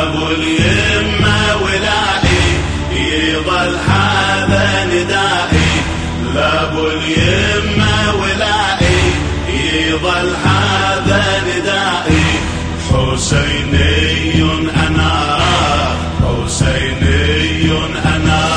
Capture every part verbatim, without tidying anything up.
لابو اليمة ولائي يظل هذا ندائي، لابو اليمة ولائي يظل هذا ندائي. حسيني أنا حسيني أنا.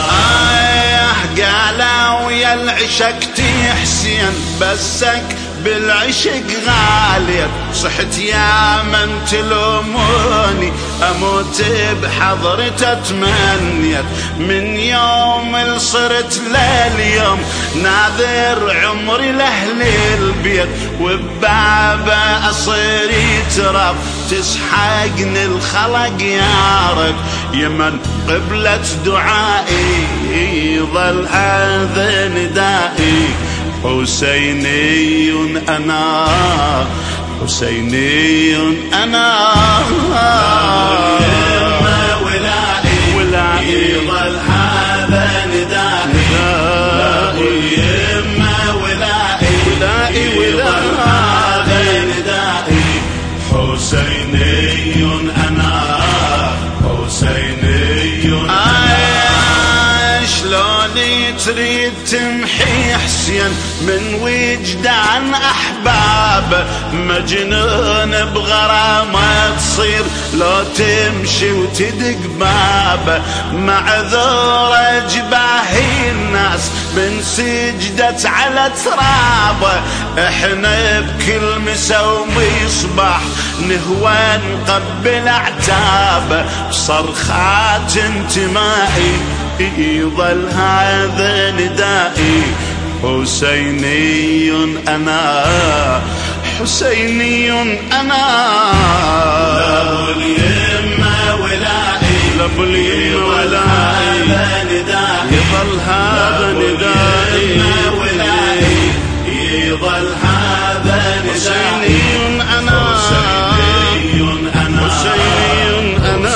قالوا يا العشقتي حسين بسك بالعشق غالي، صحت يا من تلوموني اموت بحضرته تمنيت، من يوم اللي صرت لليوم ناذر عمري لاهل البيت، وببابه اصير يتراب تسحقني الخلق يا رب، يمن قبلت دعائي يظل هذا ندائي. حسيني أنا حسيني أنا. لابو اليمة ولائي يظل هذا ندائي، لابو اليمة ولائي يظل هذا ندائي. حسيني أنا حسيني أنا. شلون تريد تمحي حسين من وجدان احبابه، مجنون بغرامه تصير لو تمشي وتدق بابه، معذوره جباهي الناس من سجدت على ترابه، احنا بكل مسا ومصباح نهوى نقبل اعتابه، بصرخات انتمائي يظل هذا ندائي. حسيني أنا حسيني أنا. لابو اليمة ولائي لابو اليمة ولائي هذا ندائي، يظل هذا ندائي. لابو ولائي يظل هذا ندائي. حسيني أنا حسيني أنا حسيني أنا.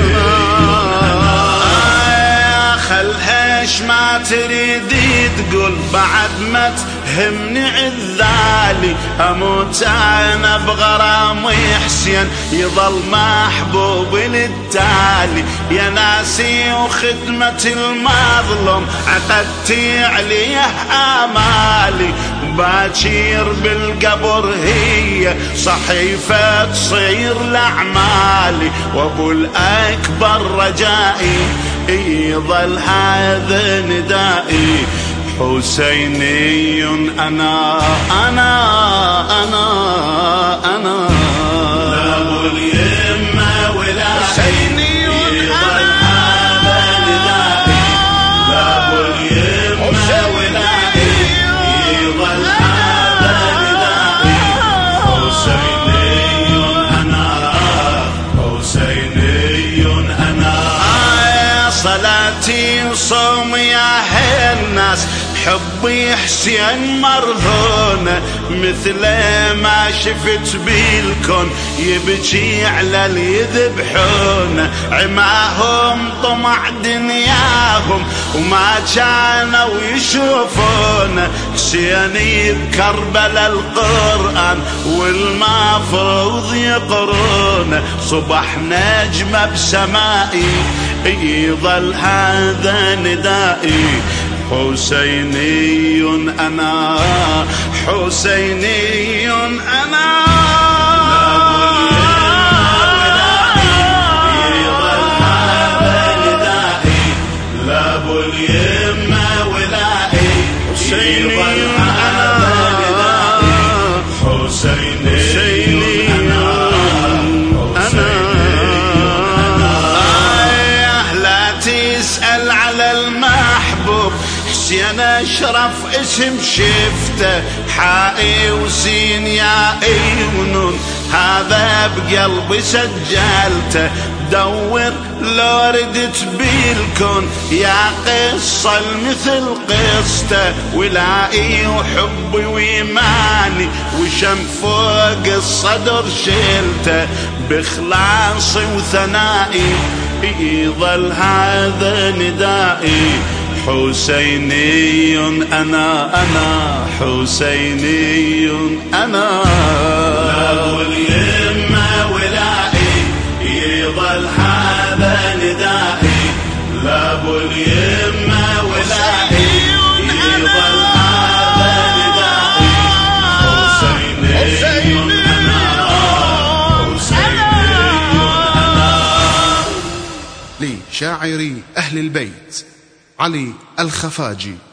خلهاش ما تريدي تقول بعد ما تهمني عذالي، اموت انا بغرامي حسين يظل محبوب للتالي، يا ناسي وخدمة المظلوم عقدتي عليه امالي، باكير بالقبر هي صحيفة تصير لاعمالي، وابو الاكبر رجائي يظل هذا ندائي. حسيني أنا أنا أنا أنا. لابو اليمة ولائي يظل هذا ندائي، لابو اليمة ولائي يظل هذا ندائي. حسيني أنا حسيني أنا. صلاتي وصوم يا الناس حبي حسين مرهونة، مثل ما شفت بالكون يبكي على اللي يذبحونه، عماهم طمع دنياهم وما كانوا يشوفونه، حسيني بكربلاء القرآن والمفروض يقرونه، صبح نجمة بسمائي يظل هذا ندائي. حسيني أنا حسيني أنا. لابو اليمة ولائي يظل هذا ندائي. حسيني أنا تسأل على المحبوب حسين أشرف اسم شفته، حائي وسين يا ونون هذا بقلبي سجلته، دور لو ردت بالكون يا قصة المثل قصته، ولائي وحبي وإيماني وشم فوق الصدر شلته، بإخلاصي وثنائي يظل هذا ندائي. حسيني أنا أنا حسيني أنا. لابو اليمة ولائي يظل هذا لا ابو اليمه ولائي يظل هذا ندائي حسيني انا حسيني انا. لشاعري أهل البيت علي الخفاجي.